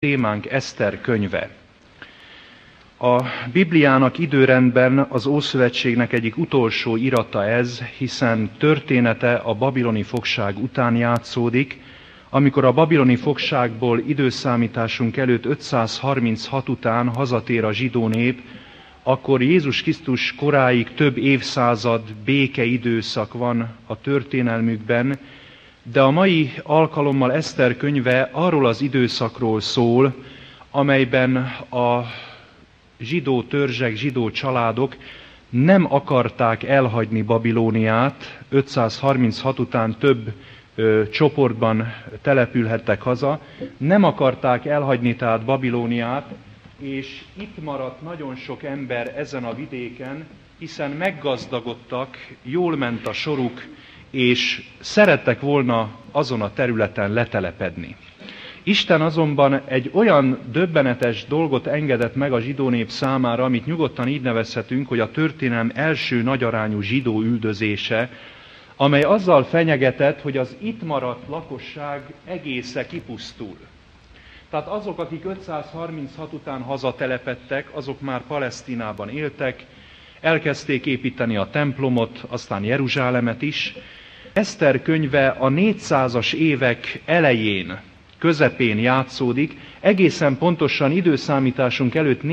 Témánk Eszter könyve. A Bibliának időrendben az Ószövetségnek egyik utolsó irata ez, hiszen története a babiloni fogság után játszódik, amikor a babiloni fogságból időszámításunk előtt 536 után hazatér a zsidó nép, akkor Jézus Krisztus koráig több évszázad békeidőszak van a történelmükben, de a mai alkalommal Eszter könyve arról az időszakról szól, amelyben a zsidó törzsek, zsidó családok nem akarták elhagyni Babilóniát, 536 után több csoportban települhettek haza, nem akarták elhagyni tehát Babilóniát, és itt maradt nagyon sok ember ezen a vidéken, hiszen meggazdagodtak, jól ment a soruk, és szerettek volna azon a területen letelepedni. Isten azonban egy olyan döbbenetes dolgot engedett meg a zsidó nép számára, amit nyugodtan így nevezhetünk, hogy a történelem első nagyarányú zsidó üldözése, amely azzal fenyegetett, hogy az itt maradt lakosság egésze kipusztul. Tehát azok, akik 536 után hazatelepedtek, azok már Palesztinában éltek, elkezdték építeni a templomot, aztán Jeruzsálemet is. Eszter könyve a 400-as évek elején, közepén játszódik, egészen pontosan időszámításunk előtt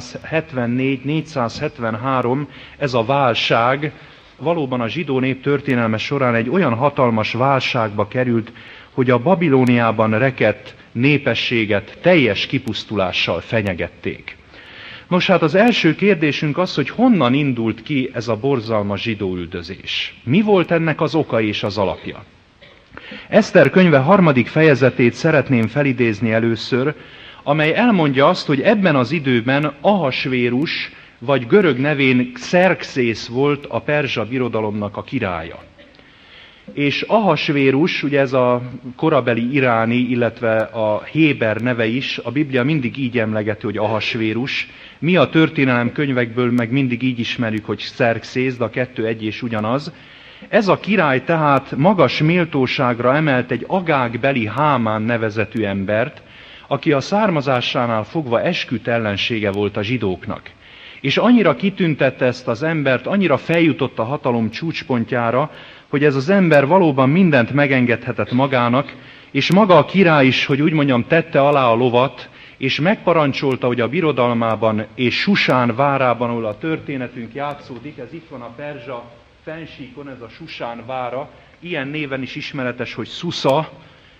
474-473 ez a válság, valóban a zsidó nép történelme során egy olyan hatalmas válságba került, hogy a Babilóniában rekedt népességet teljes kipusztulással fenyegették. Nos, hát az első kérdésünk az, hogy honnan indult ki ez a borzalmas zsidóüldözés. Mi volt ennek az oka és az alapja? Eszter könyve 3. fejezetét szeretném felidézni először, amely elmondja azt, hogy ebben az időben Ahasvérus, vagy görög nevén Xerxész volt a perzsa birodalomnak a királya. És Ahasvérus, ugye ez a korabeli iráni, illetve a héber neve is, a Biblia mindig így emlegeti, hogy Ahasvérus. Mi a történelem könyvekből meg mindig így ismerjük, hogy Xerxész, de a kettő egy és ugyanaz. Ez a király tehát magas méltóságra emelt egy agágbeli Hámán nevezetű embert, aki a származásánál fogva esküdt ellensége volt a zsidóknak. És annyira kitüntette ezt az embert, annyira feljutott a hatalom csúcspontjára, hogy ez az ember valóban mindent megengedhetett magának, és maga a király is, hogy úgy mondjam, tette alá a lovat, és megparancsolta, hogy a birodalmában és Susán várában, ahol a történetünk játszódik, ez itt van a perzsa fennsíkon, ez a Susán vára, ilyen néven is ismeretes, hogy Szusza.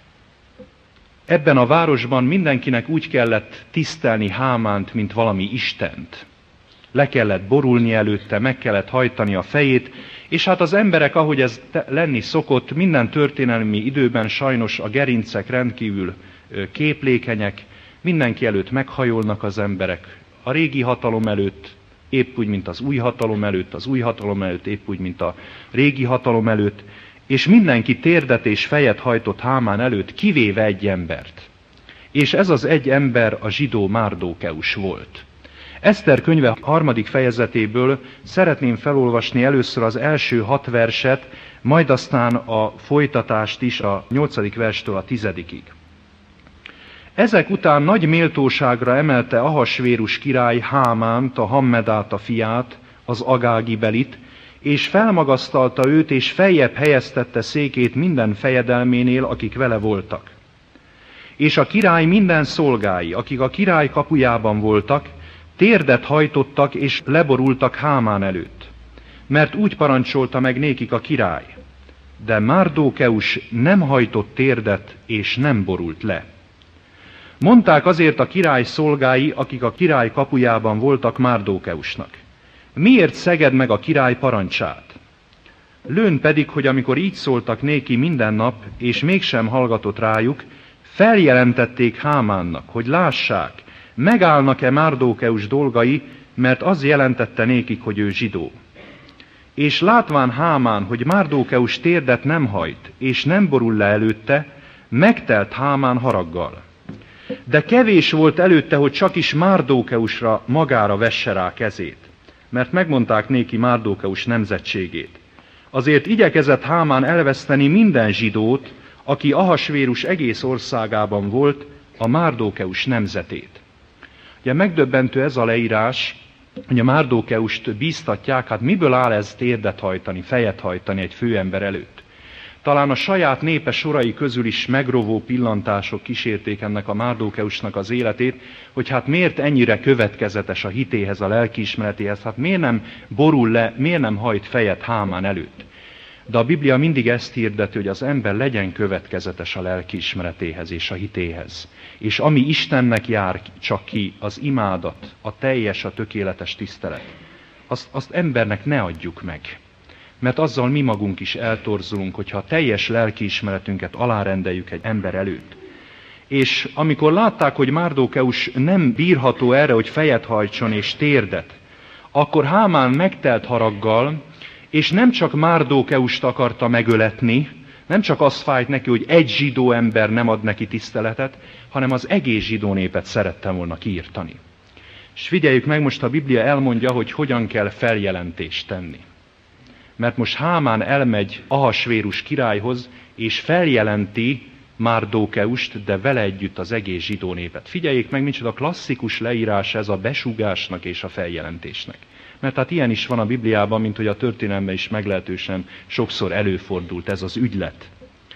Ebben a városban mindenkinek úgy kellett tisztelni Hámánt, mint valami istent. Le kellett borulni előtte, meg kellett hajtani a fejét, és hát az emberek, ahogy ez lenni szokott, minden történelmi időben sajnos a gerincek rendkívül képlékenyek, mindenki előtt meghajolnak az emberek, a régi hatalom előtt, épp úgy, mint az új hatalom előtt, az új hatalom előtt, épp úgy, mint a régi hatalom előtt, és mindenki térdet és fejet hajtott Hámán előtt, kivéve egy embert. És ez az egy ember a zsidó Márdókeus volt. Eszter könyve 3. fejezetéből szeretném felolvasni először az első 6 verset, majd aztán a folytatást is a 8. verstől a 10. Ezek után nagy méltóságra emelte Ahasvérus király Hámánt, a Hammedáta fiát, az agágibelit, és felmagasztalta őt, és feljebb helyeztette székét minden fejedelménél, akik vele voltak. És a király minden szolgái, akik a király kapujában voltak, térdet hajtottak és leborultak Hámán előtt, mert úgy parancsolta meg nékik a király. De Márdókeus nem hajtott térdet és nem borult le. Mondták azért a király szolgái, akik a király kapujában voltak Márdókeusnak: miért szeged meg a király parancsát? Lőn pedig, hogy amikor így szóltak néki minden nap, és mégsem hallgatott rájuk, feljelentették Hámánnak, hogy lássák, megállnak-e Márdókeus dolgai, mert az jelentette nékik, hogy ő zsidó. És látván Hámán, hogy Márdókeus térdet nem hajt, és nem borul le előtte, megtelt Hámán haraggal. De kevés volt előtte, hogy csak is Márdókeusra magára vesse rá kezét, mert megmondták néki Márdókeus nemzetségét. Azért igyekezett Hámán elveszteni minden zsidót, aki Ahasvérus egész országában volt, a Márdókeus nemzetét. Ugye megdöbbentő ez a leírás, hogy a Márdókeust bíztatják, hát miből áll ez térdet hajtani, fejet hajtani egy főember előtt. Talán a saját népe sorai közül is megrovó pillantások kísérték ennek a Márdókeusnak az életét, hogy hát miért ennyire következetes a hitéhez, a lelkiismeretéhez, hát miért nem borul le, miért nem hajt fejet Hámán előtt. De a Biblia mindig ezt hirdeti, hogy az ember legyen következetes a lelkiismeretéhez és a hitéhez. És ami Istennek jár csak ki, az imádat, a teljes, a tökéletes tisztelet, azt embernek ne adjuk meg. Mert azzal mi magunk is eltorzulunk, hogyha a teljes lelkiismeretünket alárendeljük egy ember előtt. És amikor látták, hogy Márdókeus nem bírható erre, hogy fejet hajtson és térdet, akkor Hámán megtelt haraggal, és nem csak Márdókeust akarta megöletni, nem csak az fájt neki, hogy egy zsidó ember nem ad neki tiszteletet, hanem az egész zsidó népet szerette volna kiirtani. És figyeljük meg, most a Biblia elmondja, hogy hogyan kell feljelentést tenni. Mert most Hámán elmegy Ahasvérus királyhoz, és feljelenti Márdókeust, de vele együtt az egész zsidó népet. Figyeljék meg, micsoda klasszikus leírás ez a besúgásnak és a feljelentésnek. Mert hát ilyen is van a Bibliában, mint hogy a történelemben is meglehetősen sokszor előfordult ez az ügylet.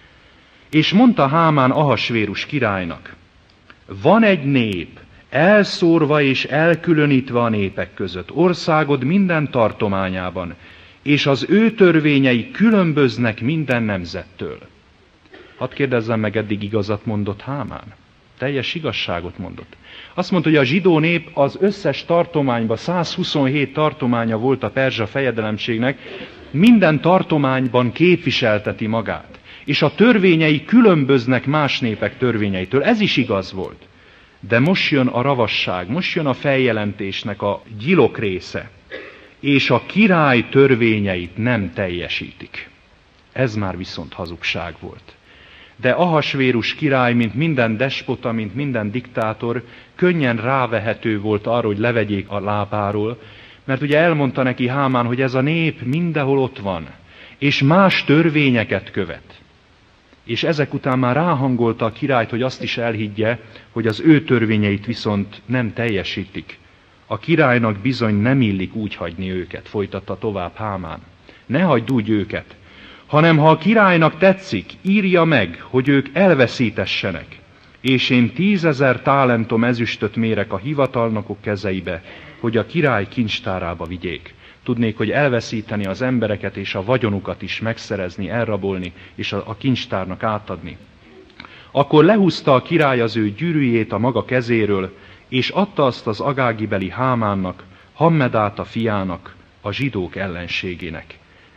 És mondta Hámán Ahasvérus királynak, van egy nép, elszórva és elkülönítve a népek között, országod minden tartományában, és az ő törvényei különböznek minden nemzettől. Hadd kérdezzem meg, eddig igazat mondott Hámán? Teljes igazságot mondott. Azt mondta, hogy a zsidó nép az összes tartományban, 127 tartománya volt a perzsa fejedelemségnek, minden tartományban képviselteti magát. És a törvényei különböznek más népek törvényeitől. Ez is igaz volt. De most jön a ravasság, most jön a feljelentésnek a gyilok része. És a király törvényeit nem teljesítik. Ez már viszont hazugság volt. De Ahasvérus király, mint minden despota, mint minden diktátor, könnyen rávehető volt arra, hogy levegyék a lábáról, mert ugye elmondta neki Hámán, hogy ez a nép mindenhol ott van, és más törvényeket követ. És ezek után már ráhangolta a királyt, hogy azt is elhiggye, hogy az ő törvényeit viszont nem teljesítik. A királynak bizony nem illik úgy hagyni őket, folytatta tovább Hámán. Ne hagyd úgy őket, hanem ha a királynak tetszik, írja meg, hogy ők elveszítessenek, és én 10 000 talentum ezüstöt mérek a hivatalnokok kezeibe, hogy a király kincstárába vigyék. Tudnék, hogy elveszíteni az embereket és a vagyonukat is megszerezni, elrabolni, és a kincstárnak átadni. Akkor lehúzta a király az ő gyűrűjét a maga kezéről, és adta azt az agágibeli Hámánnak, Hammedáta fiának, a zsidók ellenségének.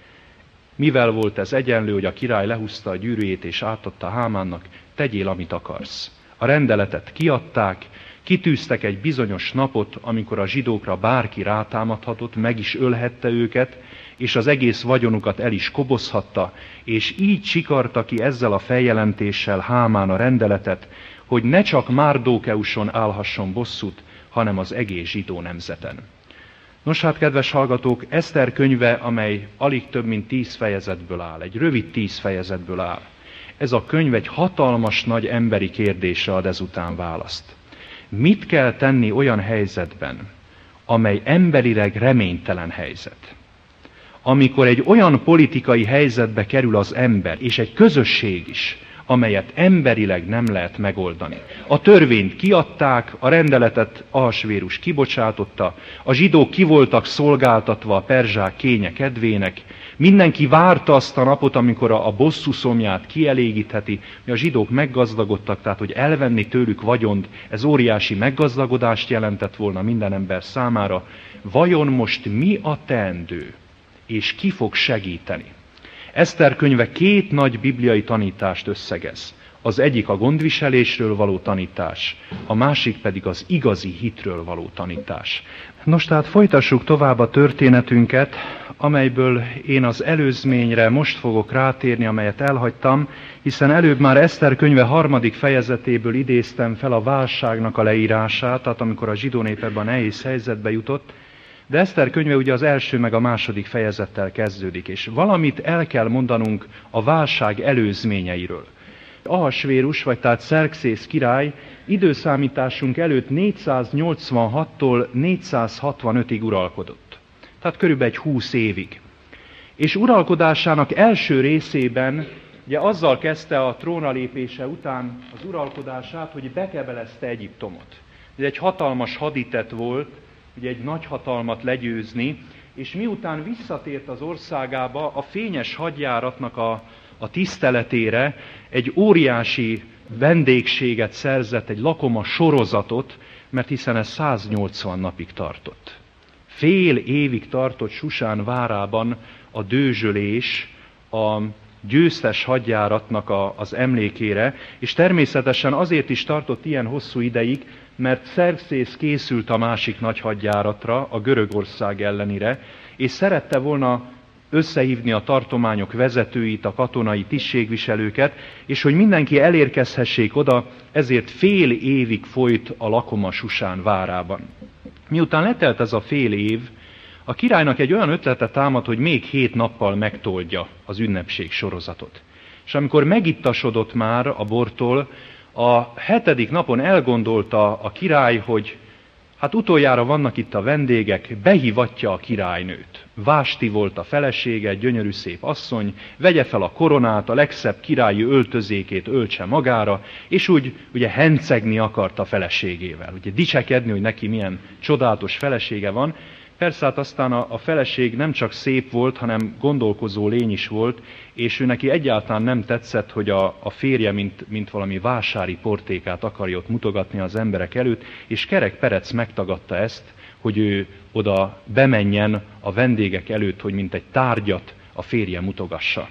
Mivel volt ez egyenlő, hogy a király lehúzta a gyűrűjét és átadta Hámánnak, tegyél, amit akarsz. A rendeletet kiadták, kitűztek egy bizonyos napot, amikor a zsidókra bárki rátámadhatott, meg is ölhette őket, és az egész vagyonukat el is kobozhatta, és így csikarta ki ezzel a feljelentéssel Hámán a rendeletet, hogy ne csak Márdókeuson állhasson bosszút, hanem az egész zsidó nemzeten. Nos hát, kedves hallgatók, Eszter könyve, amely alig több mint 10 fejezetből áll, egy rövid 10 fejezetből áll. Ez a könyv egy hatalmas nagy emberi kérdésre ad ezután választ. Mit kell tenni olyan helyzetben, amely emberileg reménytelen helyzet? Amikor egy olyan politikai helyzetbe kerül az ember, és egy közösség is, amelyet emberileg nem lehet megoldani. A törvényt kiadták, a rendeletet Ahasvérus kibocsátotta, a zsidók ki voltak szolgáltatva a perzsák kénye kedvének, mindenki várta azt a napot, amikor a bosszú szomját kielégítheti, hogy a zsidók meggazdagodtak, tehát hogy elvenni tőlük vagyont, ez óriási meggazdagodást jelentett volna minden ember számára. Vajon most mi a teendő, és ki fog segíteni? Eszter könyve 2 nagy bibliai tanítást összegez. Az egyik a gondviselésről való tanítás, a másik pedig az igazi hitről való tanítás. Nos, tehát folytassuk tovább a történetünket, amelyből én az előzményre most fogok rátérni, amelyet elhagytam, hiszen előbb már Eszter könyve 3. fejezetéből idéztem fel a válságnak a leírását, tehát amikor a zsidó nép ebben a nehéz helyzetbe jutott, de Eszter könyve ugye az 1. meg a 2. fejezettel kezdődik, és valamit el kell mondanunk a válság előzményeiről. Ahasvérus, vagy tehát Szerxész király időszámításunk előtt 486-tól 465-ig uralkodott. Tehát körülbelül egy 20 évig. És uralkodásának első részében ugye azzal kezdte a trónra lépése után az uralkodását, hogy bekebelezte Egyiptomot. Ez egy hatalmas haditett volt, ugye egy nagy hatalmat legyőzni, és miután visszatért az országába, a fényes hadjáratnak a tiszteletére egy óriási vendégséget szerzett, egy lakoma sorozatot, mert hiszen ez 180 napig tartott. Fél évig tartott Susán várában a dőzsölés a győztes hadjáratnak az emlékére, és természetesen azért is tartott ilyen hosszú ideig, mert Szerxész készült a másik nagy hadjáratra, a Görögország ellenire, és szerette volna összehívni a tartományok vezetőit, a katonai tisztségviselőket, és hogy mindenki elérkezhessék oda, ezért fél évig folyt a lakoma Susán várában. Miután letelt ez a fél év, a királynak egy olyan ötlete támad, hogy még 7 nappal megtoldja az ünnepség sorozatot. És amikor megittasodott már a bortól, a 7. napon elgondolta a király, hogy hát utoljára vannak itt a vendégek, behívatja a királynőt. Vásti volt a felesége, gyönyörű szép asszony, vegye fel a koronát, a legszebb királyi öltözékét öltse magára, és úgy ugye hencegni akart a feleségével. Ugye dicsekedni, hogy neki milyen csodálatos felesége van. Persze hát aztán a feleség nem csak szép volt, hanem gondolkozó lény is volt, és ő neki egyáltalán nem tetszett, hogy a férje, mint valami vásári portékát akarja ott mutogatni az emberek előtt, és kerek perec megtagadta ezt, hogy ő oda bemenjen a vendégek előtt, hogy mint egy tárgyat a férje mutogassa.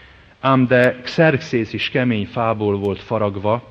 Ám de Xerxész is kemény fából volt faragva,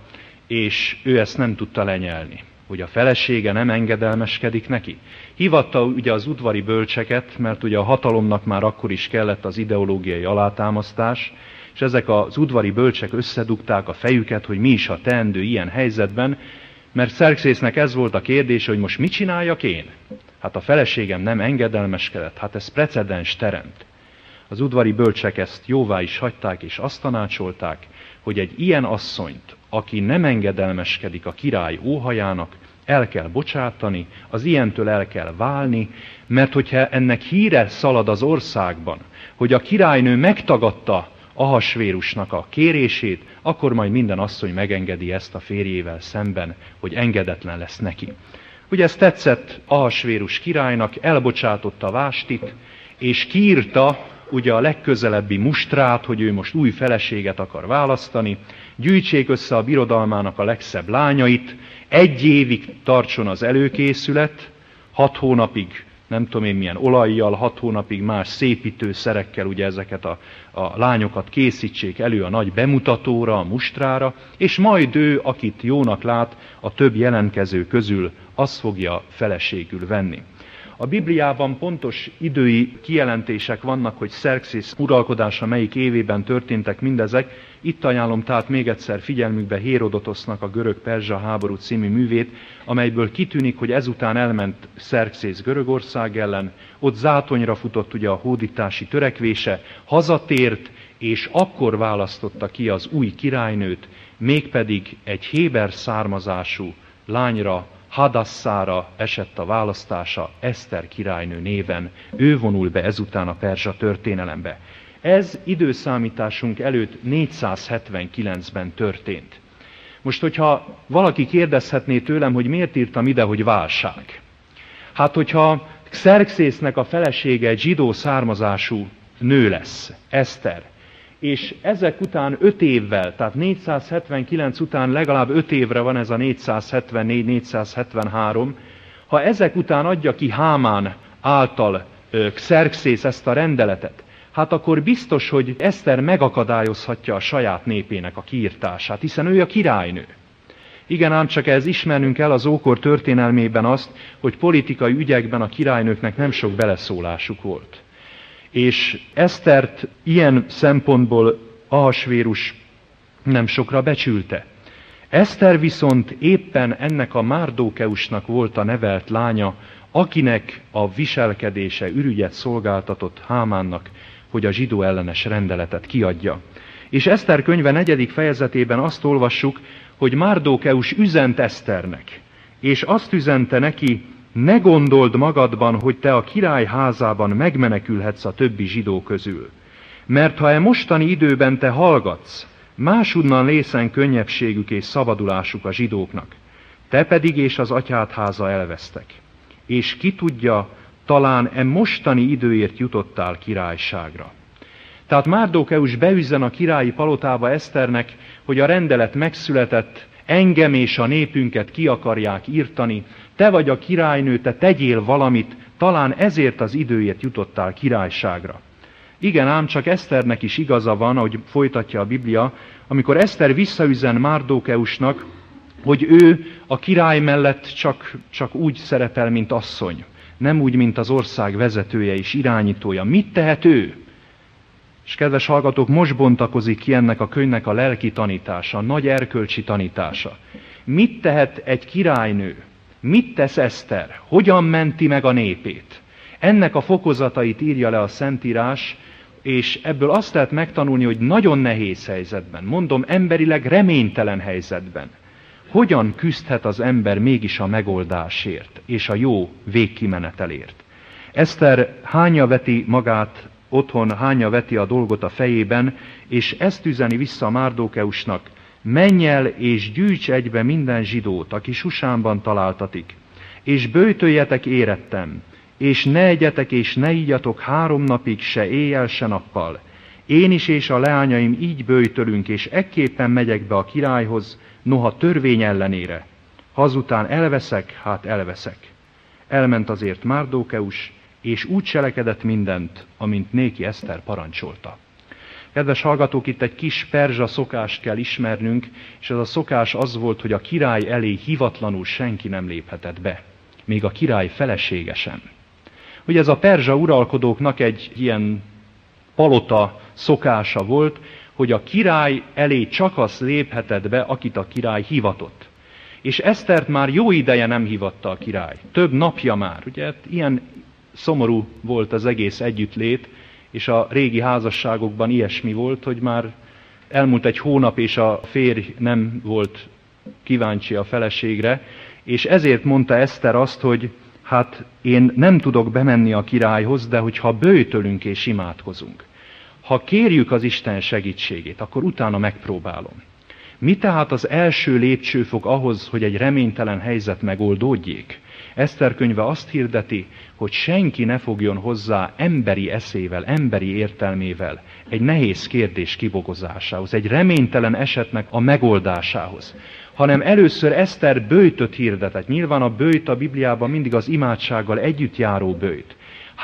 és ő ezt nem tudta lenyelni, hogy a felesége nem engedelmeskedik neki. Hívatta ugye az udvari bölcseket, mert ugye a hatalomnak már akkor is kellett az ideológiai alátámasztás, és ezek az udvari bölcsek összedugták a fejüket, hogy mi is a teendő ilyen helyzetben, mert Xerxésznek ez volt a kérdése, hogy most mit csináljak én? Hát a feleségem nem engedelmeskedett, hát ez precedens teremt. Az udvari bölcsek ezt jóvá is hagyták, és azt tanácsolták, hogy egy ilyen asszonyt, aki nem engedelmeskedik a király óhajának, el kell bocsátani, az ilyentől el kell válni, mert hogyha ennek híre szalad az országban, hogy a királynő megtagadta Ahasvérusnak a kérését, akkor majd minden asszony megengedi ezt a férjével szemben, hogy engedetlen lesz neki. Ugye ez tetszett Ahasvérus királynak, elbocsátotta Vástit, és kiírta ugye a legközelebbi mustrát, hogy ő most új feleséget akar választani, gyűjtsék össze a birodalmának a legszebb lányait, 1 évig tartson az előkészület, 6 hónapig nem tudom én milyen olajjal, 6 hónapig más szépítőszerekkel ugye ezeket a lányokat készítsék elő a nagy bemutatóra, a mustrára, és majd ő, akit jónak lát, a több jelentkező közül azt fogja feleségül venni. A Bibliában pontos idői kijelentések vannak, hogy Szerxész uralkodása melyik évében történtek mindezek. Itt ajánlom tehát még egyszer figyelmükbe Hérodotosnak a Görög-Perzsa háború című művét, amelyből kitűnik, hogy ezután elment Szerxész Görögország ellen, ott zátonyra futott ugye a hódítási törekvése, hazatért, és akkor választotta ki az új királynőt, mégpedig egy héber származású lányra, Hadasszára esett a választása, Eszter királynő néven. Ő vonul be ezután a perzsa történelembe. Ez időszámításunk előtt 479-ben történt. Most, hogyha valaki kérdezhetné tőlem, hogy miért írtam ide, hogy válság. Hát, hogyha Xerxésznek a felesége egy zsidó származású nő lesz, Eszter, és ezek után 5 évvel, tehát 479 után legalább 5 évre van ez a 474-473, ha ezek után adja ki Hámán által Xerxész ezt a rendeletet, hát akkor biztos, hogy Eszter megakadályozhatja a saját népének a kiirtását, hiszen ő a királynő. Igen, ám csak ez ismernünk kell az ókor történelmében azt, hogy politikai ügyekben a királynőknek nem sok beleszólásuk volt. És Esztert ilyen szempontból Ahasvérus nem sokra becsülte. Eszter viszont éppen ennek a Márdókeusnak volt a nevelt lánya, akinek a viselkedése ürügyet szolgáltatott Hámánnak, hogy a zsidó ellenes rendeletet kiadja. És Eszter könyve 4. fejezetében azt olvassuk, hogy Márdókeus üzent Eszternek, és azt üzente neki, ne gondold magadban, hogy te a király házában megmenekülhetsz a többi zsidó közül. Mert ha mostani időben te hallgatsz, máshonnan lészen könnyebbségük és szabadulásuk a zsidóknak. Te pedig és az atyád háza elvesztek. És ki tudja, talán mostani időért jutottál királyságra. Tehát Márdókeus beüzen a királyi palotába Eszternek, hogy a rendelet megszületett, engem és a népünket ki akarják írtani, te vagy a királynő, te tegyél valamit, talán ezért az időért jutottál királyságra. Igen ám, csak Eszternek is igaza van, ahogy folytatja a Biblia, amikor Eszter visszaüzen Márdókeusnak, hogy ő a király mellett csak úgy szerepel, mint asszony, nem úgy, mint az ország vezetője és irányítója. Mit tehet ő? És kedves hallgatók, most bontakozik ki ennek a könyvnek a lelki tanítása, a nagy erkölcsi tanítása. Mit tehet egy királynő? Mit tesz Eszter? Hogyan menti meg a népét? Ennek a fokozatait írja le a Szentírás, és ebből azt lehet megtanulni, hogy nagyon nehéz helyzetben, mondom emberileg reménytelen helyzetben, hogyan küzdhet az ember mégis a megoldásért és a jó végkimenetelért. Eszter hányja veti magát otthon, hányja veti a dolgot a fejében, és ezt üzeni vissza Márdókeusnak, menj el és gyűjts egybe minden zsidót, aki Susánban találtatik, és böjtöljetek érettem, és ne egyetek és ne ígyatok 3 napig, se éjjel, se nappal. Én is és a leányaim így böjtölünk, és ekképpen megyek be a királyhoz, noha törvény ellenére. Ha azután elveszek, hát elveszek. Elment azért Márdókeus, és úgy cselekedett mindent, amint néki Eszter parancsolta. Kedves hallgatók, itt egy kis perzsa szokást kell ismernünk, és ez a szokás az volt, hogy a király elé hivatlanul senki nem léphetett be, még a király felesége sem. Hogy ez a perzsa uralkodóknak egy ilyen palota szokása volt, hogy a király elé csak az léphetett be, akit a király hivatott. És Esztert már jó ideje nem hívatta a király, több napja már. Ugye ilyen szomorú volt az egész együttlét, és a régi házasságokban ilyesmi volt, hogy már elmúlt egy hónap, és a férj nem volt kíváncsi a feleségre, és ezért mondta Eszter azt, hogy hát én nem tudok bemenni a királyhoz, de hogyha böjtölünk és imádkozunk, ha kérjük az Isten segítségét, akkor utána megpróbálom. Mi tehát az első lépcsőfok ahhoz, hogy egy reménytelen helyzet megoldódjék? Eszter könyve azt hirdeti, hogy senki ne fogjon hozzá emberi eszével, emberi értelmével egy nehéz kérdés kibogozásához, egy reménytelen esetnek a megoldásához, hanem először Eszter böjtöt hirdetett. Nyilván a böjt a Bibliában mindig az imádsággal együtt járó böjt.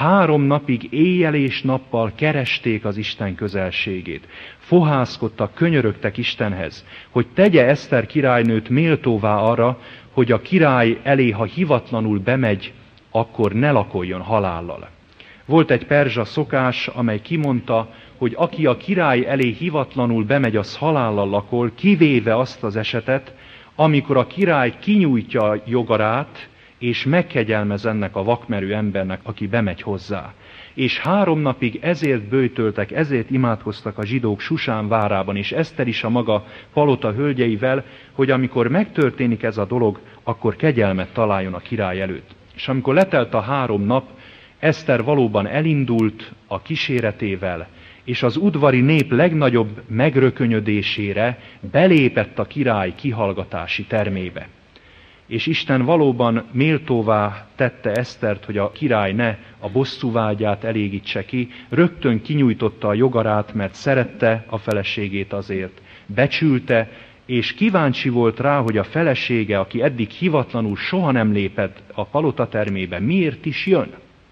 3 napig éjjel és nappal keresték az Isten közelségét. Fohászkodtak, könyörögtek Istenhez, hogy tegye Eszter királynőt méltóvá arra, hogy a király elé, ha hivatlanul bemegy, akkor ne lakoljon halállal. Volt egy perzsa szokás, amely kimondta, hogy aki a király elé hivatlanul bemegy, az halállal lakol, kivéve azt az esetet, amikor a király kinyújtja a jogarát, és megkegyelmez ennek a vakmerő embernek, aki bemegy hozzá. És 3 napig ezért böjtöltek, ezért imádkoztak a zsidók Susán várában, és Eszter is a maga palota hölgyeivel, hogy amikor megtörténik ez a dolog, akkor kegyelmet találjon a király előtt. És amikor letelt a 3 nap, Eszter valóban elindult a kíséretével, és az udvari nép legnagyobb megrökönyödésére belépett a király kihallgatási termébe. És Isten valóban méltóvá tette Esztert, hogy a király ne a bosszúvágyát elégítse ki, rögtön kinyújtotta a jogarát, mert szerette a feleségét azért, becsülte, és kíváncsi volt rá, hogy a felesége, aki eddig hivatlanul soha nem lépett a palota termébe, miért is jön.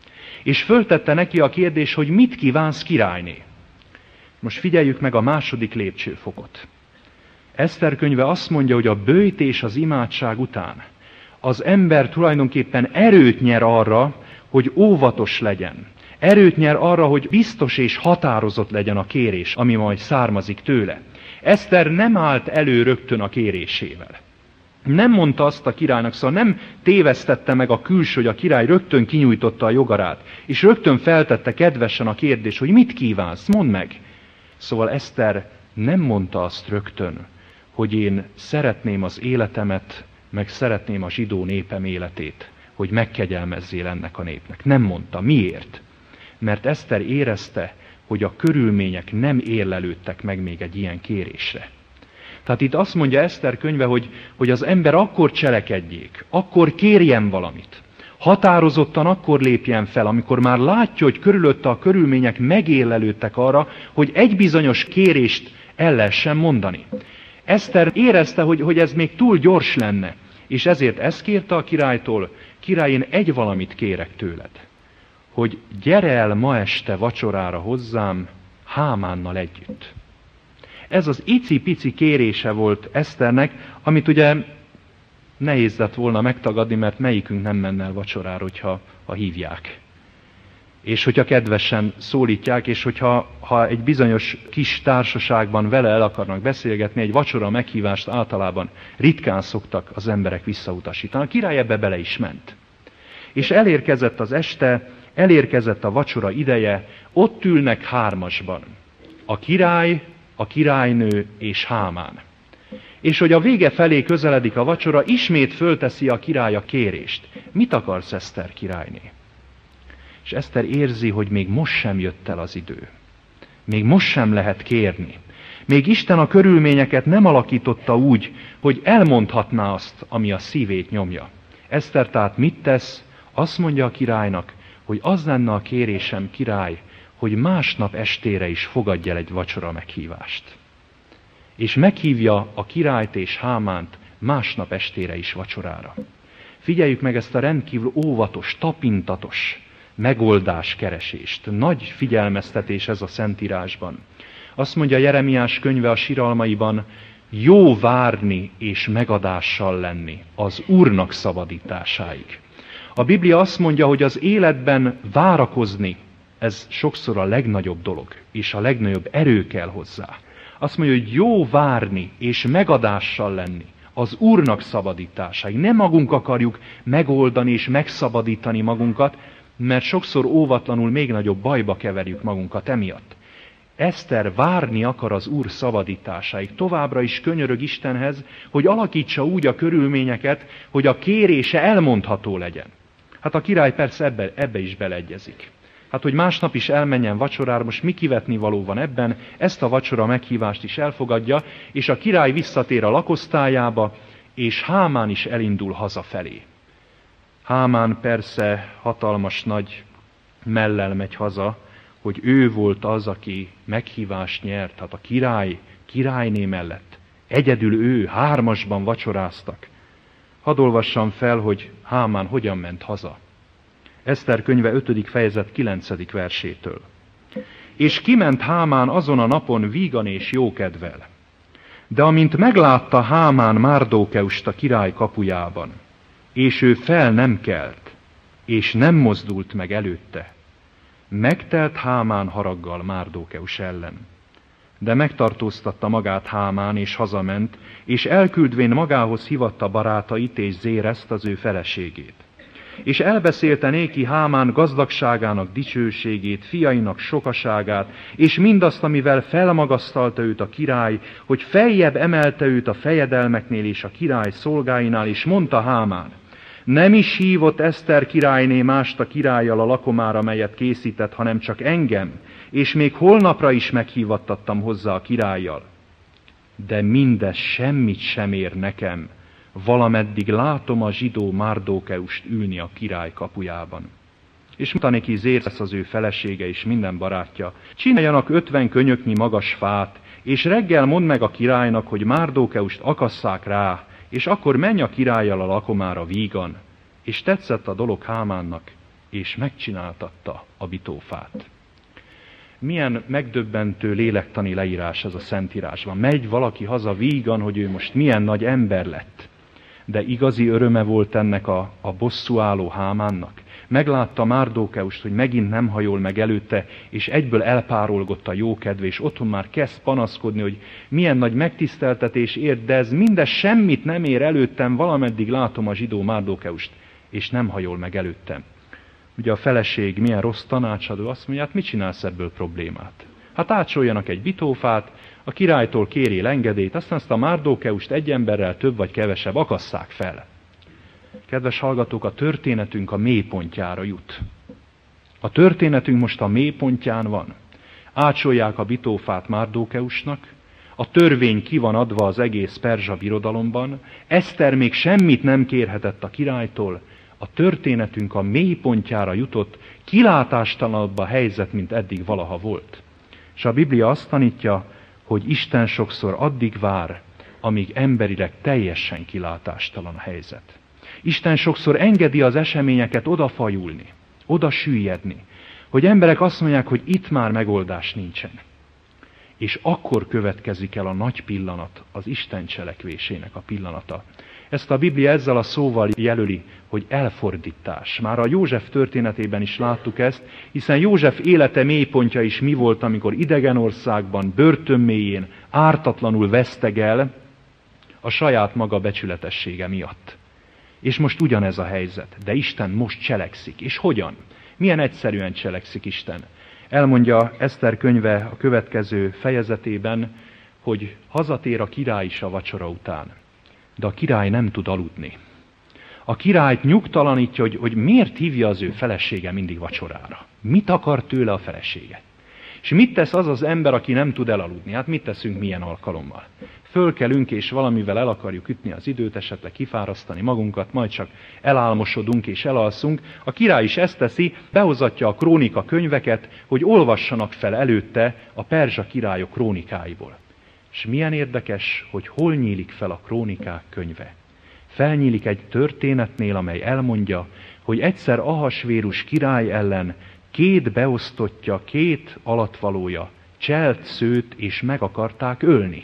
És föltette neki a kérdés, hogy mit kívánsz királyné. Most figyeljük meg a második lépcsőfokot. Eszter könyve azt mondja, hogy a böjt és az imádság után az ember tulajdonképpen erőt nyer arra, hogy óvatos legyen. Erőt nyer arra, hogy biztos és határozott legyen a kérés, ami majd származik tőle. Eszter nem állt elő rögtön a kérésével. Nem mondta azt a királynak, szóval nem tévesztette meg a külső, hogy a király rögtön kinyújtotta a jogarát, és rögtön feltette kedvesen a kérdést, hogy mit kívánsz, mondd meg. Szóval Eszter nem mondta azt rögtön, hogy én szeretném az életemet, meg szeretném a zsidó népem életét, hogy megkegyelmezzél ennek a népnek. Nem mondta. Miért? Mert Eszter érezte, hogy a körülmények nem érlelődtek meg még egy ilyen kérésre. Tehát itt azt mondja Eszter könyve, hogy az ember akkor cselekedjék, akkor kérjen valamit. Határozottan akkor lépjen fel, amikor már látja, hogy körülötte a körülmények megérlelődtek arra, hogy egy bizonyos kérést el lehessen mondani. Eszter érezte, hogy ez még túl gyors lenne, és ezért ezt kérte a királytól: király, én egy valamit kérek tőled, hogy gyere el ma este vacsorára hozzám Hámánnal együtt. Ez az icipici kérése volt Eszternek, amit ugye nehéz lett volna megtagadni, mert melyikünk nem menne el vacsorára, ha hívják. És hogyha kedvesen szólítják, és hogyha egy bizonyos kis társaságban vele el akarnak beszélgetni, egy vacsora meghívást általában ritkán szoktak az emberek visszautasítani. A király ebbe bele is ment. És elérkezett az este, elérkezett a vacsora ideje, ott ülnek hármasban. A király, a királynő és Hámán. És hogy a vége felé közeledik a vacsora, ismét fölteszi a király a kérést. Mit akarsz, Eszter királyné? És Eszter érzi, hogy még most sem jött el az idő. Még most sem lehet kérni. Még Isten a körülményeket nem alakította úgy, hogy elmondhatná azt, ami a szívét nyomja. Eszter tehát mit tesz? Azt mondja a királynak, hogy az lenne a kérésem, király, hogy másnap estére is fogadj el egy vacsora meghívást. És meghívja a királyt és Hámánt másnap estére is vacsorára. Figyeljük meg ezt a rendkívül óvatos, tapintatos megoldáskeresést. Nagy figyelmeztetés ez a Szentírásban. Azt mondja Jeremiás könyve a siralmaiban: jó várni és megadással lenni az Úrnak szabadításáig. A Biblia azt mondja, hogy az életben várakozni, ez sokszor a legnagyobb dolog, és a legnagyobb erő kell hozzá. Azt mondja, hogy jó várni és megadással lenni az Úrnak szabadításáig. Nem magunk akarjuk megoldani és megszabadítani magunkat, mert sokszor óvatlanul még nagyobb bajba keverjük magunkat emiatt. Eszter várni akar az Úr szabadításáig. Továbbra is könyörög Istenhez, hogy alakítsa úgy a körülményeket, hogy a kérése elmondható legyen. Hát a király persze ebbe is beleegyezik. Hát, hogy másnap is elmenjen vacsorára, most mi kivetni való van ebben, ezt a vacsora meghívást is elfogadja, és a király visszatér a lakosztályába, és Hámán is elindul hazafelé. Hámán persze hatalmas nagy mellel megy haza, hogy ő volt az, aki meghívást nyert, hát a királyné mellett. Egyedül ő, hármasban vacsoráztak. Hadd olvassam fel, hogy Hámán hogyan ment haza. Eszter könyve 5. fejezet 9. versétől. És kiment Hámán azon a napon vígan és jókedvel. De amint meglátta Hámán Márdókeust a király kapujában, és ő fel nem kelt, és nem mozdult meg előtte, megtelt Hámán haraggal Márdókeus ellen. De megtartóztatta magát Hámán, és hazament, és elküldvén magához hívatta barátait és Zéreszt, az ő feleségét. És elbeszélte néki Hámán gazdagságának dicsőségét, fiainak sokaságát, és mindazt, amivel felmagasztalta őt a király, hogy feljebb emelte őt a fejedelmeknél és a király szolgáinál, és mondta Hámán: nem is hívott Eszter királyné mást a királlyal a lakomára, melyet készített, hanem csak engem, és még holnapra is meghívattattam hozzá a királlyal. De mindez semmit sem ér nekem, valameddig látom a zsidó Márdókeust ülni a király kapujában. És mondta neki Zéresz, az ő felesége és minden barátja: csináljanak 50 könyöknyi magas fát, és reggel mondd meg a királynak, hogy Márdókeust akasszák rá, és akkor menj a királlyal a lakomára vígan. És tetszett a dolog Hámánnak, és megcsináltatta a bitófát. Milyen megdöbbentő lélektani leírás ez a Szentírásban. Megy valaki haza vígan, hogy ő most milyen nagy ember lett. De igazi öröme volt ennek a bosszúálló Hámánnak. Meglátta Márdókeust, hogy megint nem hajol meg előtte, és egyből elpárolgott a jókedve, és otthon már kezd panaszkodni, hogy milyen nagy megtiszteltetés ért, de ez mindez semmit nem ér előttem, valameddig látom a zsidó Márdókeust, és nem hajol meg előttem. Ugye a feleség milyen rossz tanácsadó, azt mondja: hát mit csinálsz ebből problémát? Hát ácsoljanak egy bitófát, A királytól kérél engedélyt, aztán azt a Márdókeust egy emberrel több vagy kevesebb akasszák fel. Kedves hallgatók, a történetünk a mélypontjára jut. A történetünk most a mélypontján van. Ácsolják a bitófát Márdókeusnak, a törvény ki van adva az egész perzsa birodalomban, Eszter még semmit nem kérhetett a királytól, a történetünk a mélypontjára jutott, kilátástalanabb a helyzet, mint eddig valaha volt. És a Biblia azt tanítja, hogy Isten sokszor addig vár, amíg emberileg teljesen kilátástalan a helyzet. Isten sokszor engedi az eseményeket odafajulni, oda süllyedni, hogy emberek azt mondják, hogy itt már megoldás nincsen. És akkor következik el a nagy pillanat, az Isten cselekvésének a pillanata. Ezt a Biblia ezzel a szóval jelöli, hogy elfordítás. Már a József történetében is láttuk ezt, hiszen József élete mélypontja is mi volt, amikor idegen országban, börtön mélyén ártatlanul vesztegel a saját maga becsületessége miatt. És most ugyanez a helyzet, de Isten most cselekszik. És hogyan? Milyen egyszerűen cselekszik Isten? Elmondja Eszter könyve a következő fejezetében, hogy hazatér a király is a vacsora után. De a király nem tud aludni. A királyt nyugtalanítja, hogy miért hívja az ő felesége mindig vacsorára. Mit akar tőle a felesége? És mit tesz az az ember, aki nem tud elaludni? Hát mit teszünk milyen alkalommal? Fölkelünk, és valamivel el akarjuk ütni az időt, esetleg kifárasztani magunkat, majd csak elálmosodunk és elalszunk. A király is ezt teszi, behozatja a krónika könyveket, hogy olvassanak fel előtte a perzsa királyok krónikáiból. És milyen érdekes, hogy hol nyílik fel a krónikák könyve. Felnyílik egy történetnél, amely elmondja, hogy egyszer Ahasvérus király ellen 2 beosztottja, 2 alatvalója cselt szőtt és meg akarták ölni.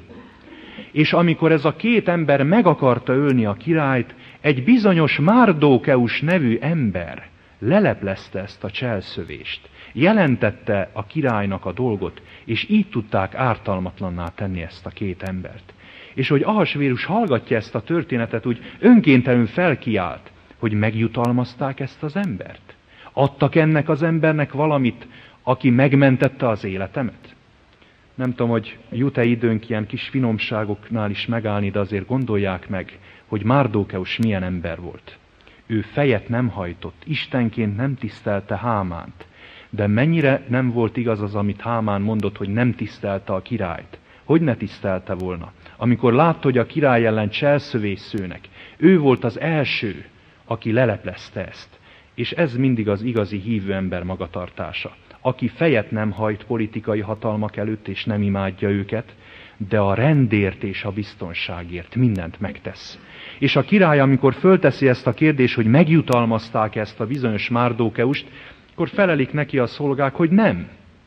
És amikor ez a 2 ember meg akarta ölni a királyt, egy bizonyos Márdókeus nevű ember leleplezte ezt a cselszövést, jelentette a királynak a dolgot, és így tudták ártalmatlanná tenni ezt a 2 embert. És hogy Ahasvérus hallgatja ezt a történetet, úgy önkéntelenül felkiált, hogy megjutalmazták ezt az embert. Adtak ennek az embernek valamit, aki megmentette az életemet? Nem tudom, hogy jut-e időnk ilyen kis finomságoknál is megállni, de azért gondolják meg, hogy Márdókeus milyen ember volt. Ő fejet nem hajtott, istenként nem tisztelte Hámánt. De mennyire nem volt igaz az, amit Hámán mondott, hogy nem tisztelte a királyt? Hogy ne tisztelte volna? Amikor látta, hogy a király ellen cselszövés szőnek, ő volt az első, aki leleplezte ezt. És ez mindig az igazi hívő ember magatartása. Aki fejet nem hajt politikai hatalmak előtt, és nem imádja őket, de a rendért és a biztonságért mindent megtesz. És a király, amikor fölteszi ezt a kérdést, hogy megjutalmazták ezt a bizonyos Márdókeust, akkor felelik neki a szolgák, hogy nem.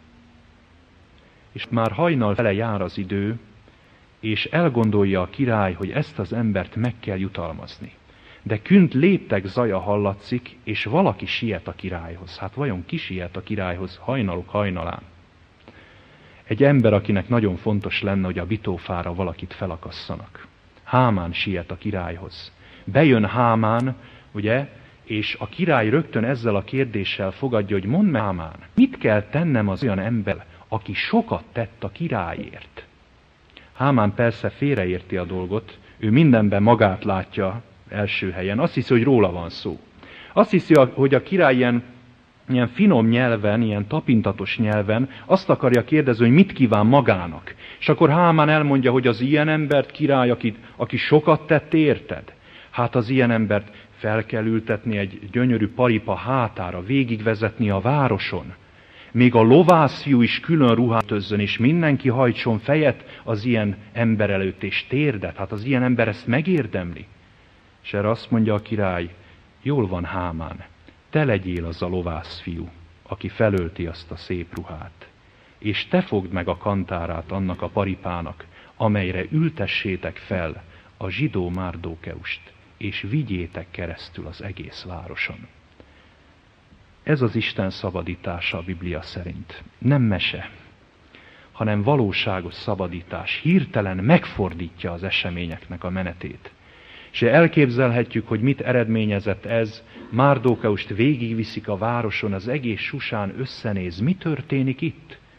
És már hajnal fele jár az idő, és elgondolja a király, hogy ezt az embert meg kell jutalmazni. De künt léptek zaja hallatszik, és valaki siet a királyhoz. Hát vajon ki siet a királyhoz hajnalok hajnalán? Egy ember, akinek nagyon fontos lenne, hogy a bitófára valakit felakasszanak. Hámán siet a királyhoz. Bejön Hámán, ugye, és a király rögtön ezzel a kérdéssel fogadja, hogy mondd meg, Hámán, mit kell tennem az olyan ember, aki sokat tett a királyért? Hámán persze félreérti a dolgot, ő mindenben magát látja első helyen. Azt hiszi, hogy róla van szó. Azt hiszi, hogy a király ilyen finom nyelven, ilyen tapintatos nyelven azt akarja kérdezni, hogy mit kíván magának. És akkor Hámán elmondja, hogy az ilyen embert, király, aki sokat tett, érted? Hát az ilyen embert fel kell ültetni egy gyönyörű paripa hátára, végigvezetni a városon. Még a lovászfiú is külön ruhát özzön, és mindenki hajtson fejet az ilyen ember előtt, és térdet. Hát az ilyen ember ezt megérdemli. És erre azt mondja a király, jól van Hámán, te legyél az a lovászfiú, aki felölti azt a szép ruhát, és te fogd meg a kantárát annak a paripának, amelyre ültessétek fel a zsidó Márdókeust, és vigyétek keresztül az egész városon. Ez az Isten szabadítása a Biblia szerint. Nem mese, hanem valóságos szabadítás. Hirtelen megfordítja az eseményeknek a menetét. És elképzelhetjük, hogy mit eredményezett ez, Márdókeust végigviszik a városon, az egész Susán összenéz. Mi történik itt?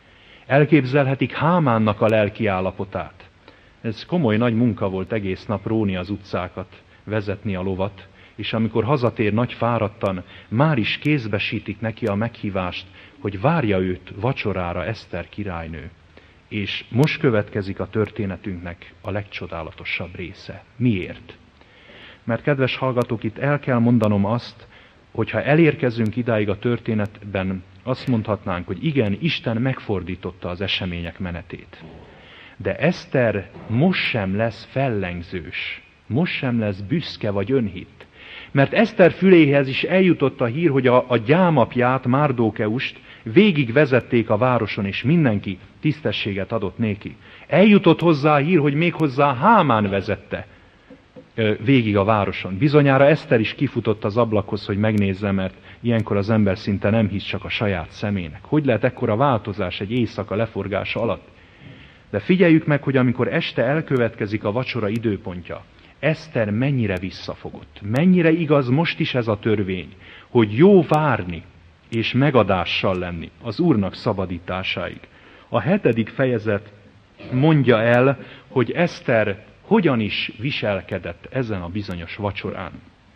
Elképzelhetik Hámánnak a lelki állapotát. Ez komoly nagy munka volt egész nap róni az utcákat, vezetni a lovat, és amikor hazatér nagy fáradtan, már is kézbesítik neki a meghívást, hogy várja őt vacsorára Eszter királynő. És most következik a történetünknek a legcsodálatosabb része. Miért? Mert kedves hallgatók, itt el kell mondanom azt, hogy ha elérkezünk idáig a történetben, azt mondhatnánk, hogy igen, Isten megfordította az események menetét. De Eszter most sem lesz fellengzős, most sem lesz büszke vagy önhitt. Mert Eszter füléhez is eljutott a hír, hogy a gyámapját, Márdókeust végigvezették a városon, és mindenki tisztességet adott néki. Eljutott hozzá a hír, hogy méghozzá Hámán vezette végig a városon. Bizonyára Eszter is kifutott az ablakhoz, hogy megnézze, mert ilyenkor az ember szinte nem hisz csak a saját szemének. Hogy lehet ekkora változás egy éjszaka leforgása alatt? De figyeljük meg, hogy amikor este elkövetkezik a vacsora időpontja, Eszter mennyire visszafogott, mennyire igaz most is ez a törvény, hogy jó várni és megadással lenni az Úrnak szabadításáig. A 7. fejezet mondja el, hogy Eszter hogyan is viselkedett ezen a bizonyos vacsorán.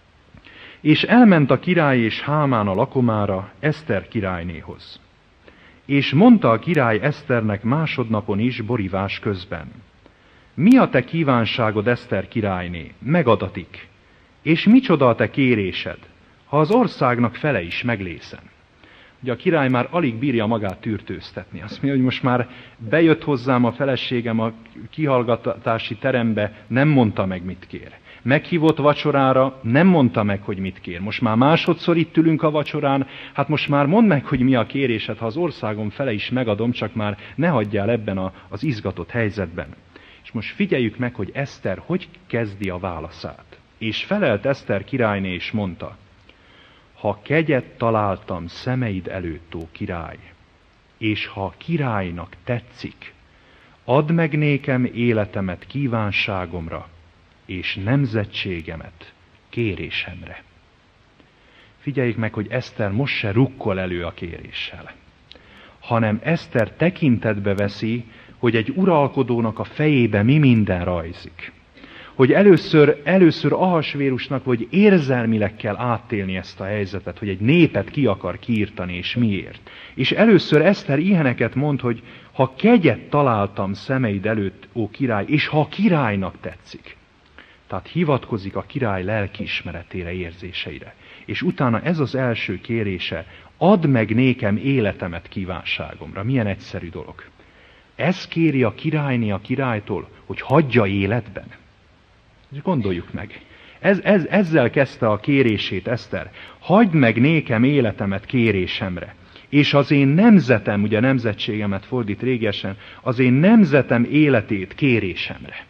És elment a király és Hámán a lakomára Eszter királynéhoz. És mondta a király Eszternek másodnapon is borivás közben: mi a te kívánságod, Eszter királyné? Megadatik. És micsoda a te kérésed, ha az országnak fele is meglészen? Ugye a király már alig bírja magát tűrtőztetni. Azt mondja, hogy most már bejött hozzám a feleségem a kihallgatási terembe, nem mondta meg, mit kér. Meghívott vacsorára, nem mondta meg, hogy mit kér. Most már másodszor itt ülünk a vacsorán, hát most már mondd meg, hogy mi a kérésed, ha az országom fele is megadom, csak már ne hagyjál ebben az izgatott helyzetben. És most figyeljük meg, hogy Eszter hogy kezdi a válaszát. És felelt Eszter királyné, és mondta: ha kegyet találtam szemeid előtt, ó király, és ha a királynak tetszik, add meg nékem életemet kívánságomra, és nemzetségemet kérésemre. Figyeljük meg, hogy Eszter most se rukkol elő a kéréssel, hanem Eszter tekintetbe veszi, hogy egy uralkodónak a fejébe mi minden rajzik. Hogy először Ahasvérusnak, vagy érzelmileg kell átélni ezt a helyzetet, hogy egy népet ki akar kiirtani, és miért. És először Eszter ilyeneket mond, hogy ha kegyet találtam szemeid előtt, ó király, és ha a királynak tetszik. Tehát hivatkozik a király lelkiismeretére, érzéseire. És utána ez az első kérése: add meg nékem életemet kívánságomra. Milyen egyszerű dolog. Ez kéri a királyné a királytól, hogy hagyja életben. És gondoljuk meg. Ezzel kezdte a kérését Eszter. Hagyd meg nékem életemet kérésemre. És az én nemzetem, ugye nemzetségemet fordít régesen, az én nemzetem életét kérésemre.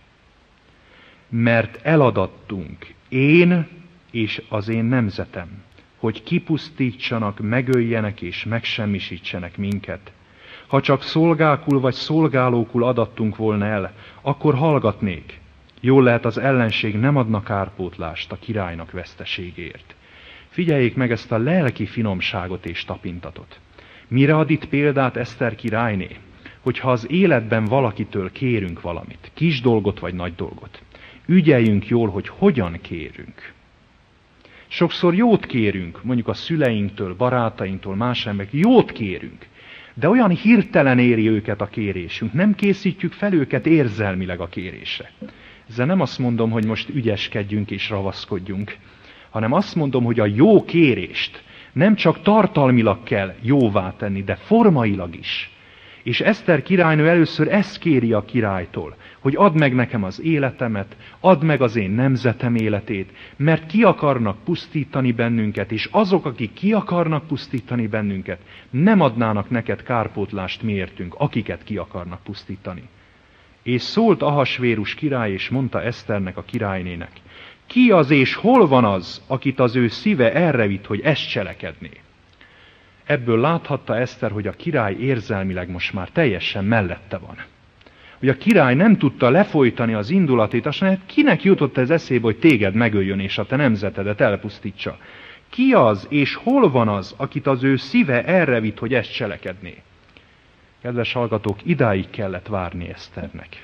Mert eladattunk, én és az én nemzetem, hogy kipusztítsanak, megöljenek és megsemmisítsenek minket. Ha csak szolgákul vagy szolgálókul adattunk volna el, akkor hallgatnék. Jól lehet, az ellenség nem adna kárpótlást a királynak veszteségért. Figyeljék meg ezt a lelki finomságot és tapintatot. Mire ad itt példát Eszter királyné? Hogyha az életben valakitől kérünk valamit, kis dolgot vagy nagy dolgot, ügyeljünk jól, hogy hogyan kérünk. Sokszor jót kérünk, mondjuk a szüleinktől, barátainktól, más emberek, jót kérünk, de olyan hirtelen éri őket a kérésünk, nem készítjük fel őket érzelmileg a kérésre. Ezzel nem azt mondom, hogy most ügyeskedjünk és ravaszkodjunk, hanem azt mondom, hogy a jó kérést nem csak tartalmilag kell jóvá tenni, de formailag is. És Eszter királynő először ezt kéri a királytól, hogy add meg nekem az életemet, add meg az én nemzetem életét, mert ki akarnak pusztítani bennünket, és azok, akik ki akarnak pusztítani bennünket, nem adnának neked kárpótlást miértünk, akiket ki akarnak pusztítani. És szólt Ahasvérus király, és mondta Eszternek, a királynének: ki az és hol van az, akit az ő szíve erre vitt, hogy ezt cselekedné? Ebből láthatta Eszter, hogy a király érzelmileg most már teljesen mellette van. Hogy a király nem tudta lefolytani az indulatét, azt mondja, kinek jutott ez eszébe, hogy téged megöljön és a te nemzetedet elpusztítsa? Ki az és hol van az, akit az ő szíve erre vitt, hogy ezt cselekedné? Kedves hallgatók, idáig kellett várni Eszternek.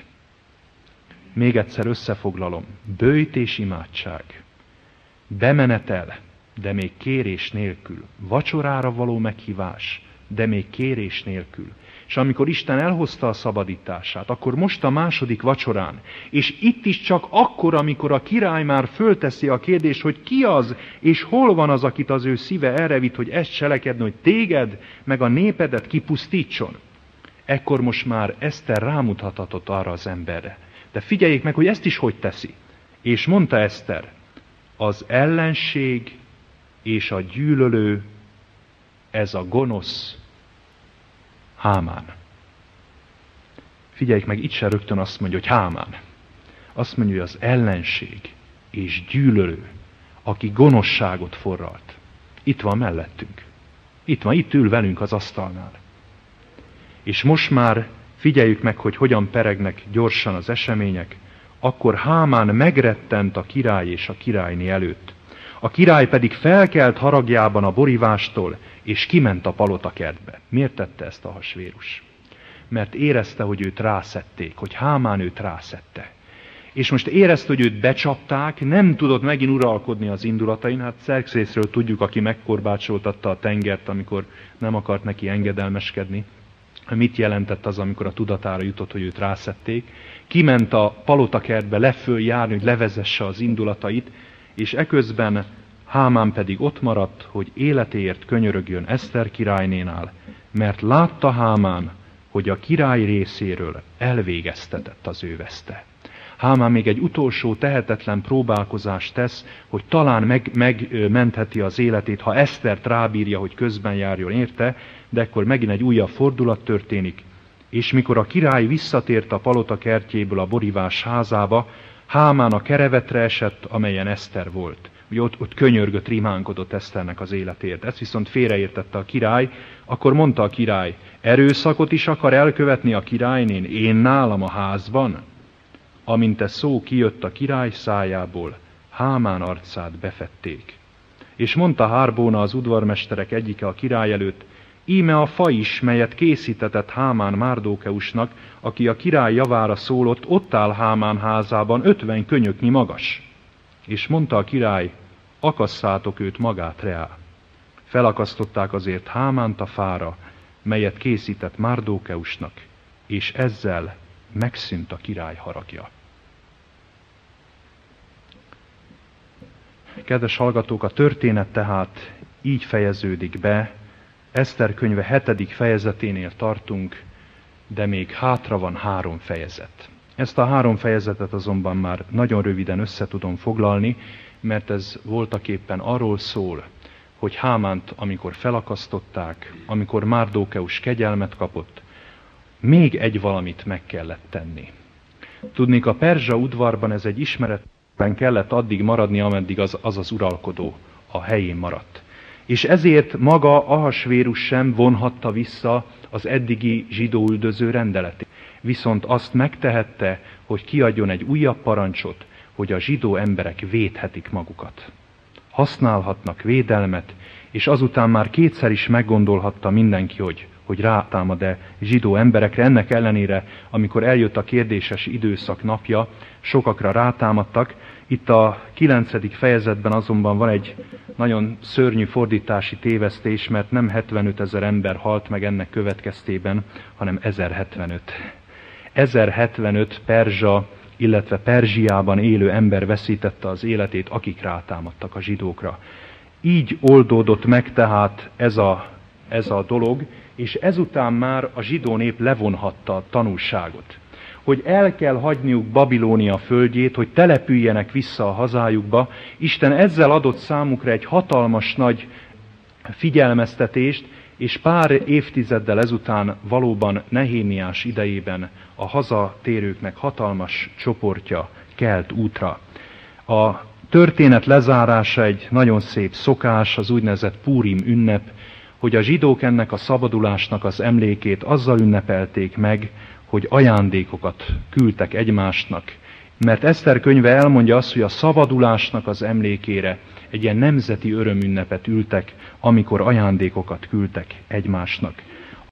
Még egyszer összefoglalom. Böjt és imádság. Bemenetel, de még kérés nélkül. Vacsorára való meghívás, de még kérés nélkül. És amikor Isten elhozta a szabadítását, akkor most a második vacsorán, és itt is csak akkor, amikor a király már fölteszi a kérdést, hogy ki az, és hol van az, akit az ő szíve erre vitt, hogy ezt cselekedni, hogy téged, meg a népedet kipusztítson. Ekkor most már Eszter rámutathatott arra az emberre. De figyeljék meg, hogy ezt is hogy teszi. És mondta Eszter, az ellenség és a gyűlölő, ez a gonosz Hámán. Figyeljék meg, itt sem rögtön azt mondja, hogy Hámán. Azt mondja, hogy az ellenség és gyűlölő, aki gonoszságot forralt. Itt van mellettünk. Itt van, itt ül velünk az asztalnál. És most már figyeljük meg, hogy hogyan peregnek gyorsan az események. Akkor Hámán megrettent a király és a királyné előtt. A király pedig felkelt haragjában a borivástól, és kiment a palotakertbe. Miért tette ezt Ahasvérus? Mert érezte, hogy őt rászették, hogy Hámán őt rásette. És most érezte, hogy őt becsapták, nem tudott megint uralkodni az indulatain. Hát Xerxészről tudjuk, aki megkorbácsoltatta a tengert, amikor nem akart neki engedelmeskedni. Mit jelentett az, amikor a tudatára jutott, hogy őt rászették. Kiment a palotakertbe leföl járni, hogy levezesse az indulatait, és eközben Hámán pedig ott maradt, hogy életéért könyörögjön Eszter királynénál, mert látta Hámán, hogy a király részéről elvégeztetett az ő veszte. Hámán még egy utolsó tehetetlen próbálkozást tesz, hogy talán megmentheti az életét, ha Esztert rábírja, hogy közben járjon érte, de ekkor megint egy újabb fordulat történik, és mikor a király visszatért a palota kertjéből a borivás házába, Hámán a kerevetre esett, amelyen Eszter volt. Ugye ott könyörgött, rimánkodott Eszternek az életért. Ezt viszont félreértette a király, akkor mondta a király, erőszakot is akar elkövetni a királynén, én nálam a házban? Amint ez szó kijött a király szájából, Hámán arcát befedték. És mondta Hárbóna, az udvarmesterek egyike a király előtt, íme a fa is, melyet készítetett Hámán Márdókeusnak, aki a király javára szólott, ott áll Hámán házában 50 könyöknyi magas. És mondta a király, akasszátok őt magát reá. Felakasztották azért Hámánt a fára, melyet készített Márdókeusnak, és ezzel megszűnt a király haragja. Kedves hallgatók, a történet tehát így fejeződik be, Eszter könyve 7. fejezeténél tartunk, de még hátra van 3 fejezet. Ezt a 3 fejezetet azonban már nagyon röviden össze tudom foglalni, mert ez voltaképpen arról szól, hogy Hámánt, amikor felakasztották, amikor Márdókeus kegyelmet kapott, még egy valamit meg kellett tenni. Tudnék, a perzsa udvarban ez egy ismeretben kellett addig maradni, ameddig az uralkodó a helyén maradt. És ezért maga Ahasvérus sem vonhatta vissza az eddigi zsidóüldöző rendeletét. Viszont azt megtehette, hogy kiadjon egy újabb parancsot, hogy a zsidó emberek védhetik magukat. Használhatnak védelmet, és azután már kétszer is meggondolhatta mindenki, hogy rátámad-e zsidó emberekre. Ennek ellenére, amikor eljött a kérdéses időszak napja, sokakra rátámadtak. Itt a 9. fejezetben azonban van egy nagyon szörnyű fordítási tévesztés, mert nem 75 000 ember halt meg ennek következtében, hanem 1075. 1075 perzsa, illetve Perzsiában élő ember veszítette az életét, akik rátámadtak a zsidókra. Így oldódott meg tehát ez a dolog, és ezután már a zsidó nép levonhatta a tanulságot, hogy el kell hagyniuk Babilónia földjét, hogy települjenek vissza a hazájukba. Isten ezzel adott számukra egy hatalmas nagy figyelmeztetést, és pár évtizeddel ezután valóban Nehémiás idejében a hazatérőknek hatalmas csoportja kelt útra. A történet lezárása egy nagyon szép szokás, az úgynevezett Púrim ünnep, hogy a zsidók ennek a szabadulásnak az emlékét azzal ünnepelték meg, hogy ajándékokat küldtek egymásnak. Mert Eszter könyve elmondja azt, hogy a szabadulásnak az emlékére egy ilyen nemzeti örömünnepet ültek, amikor ajándékokat küldtek egymásnak.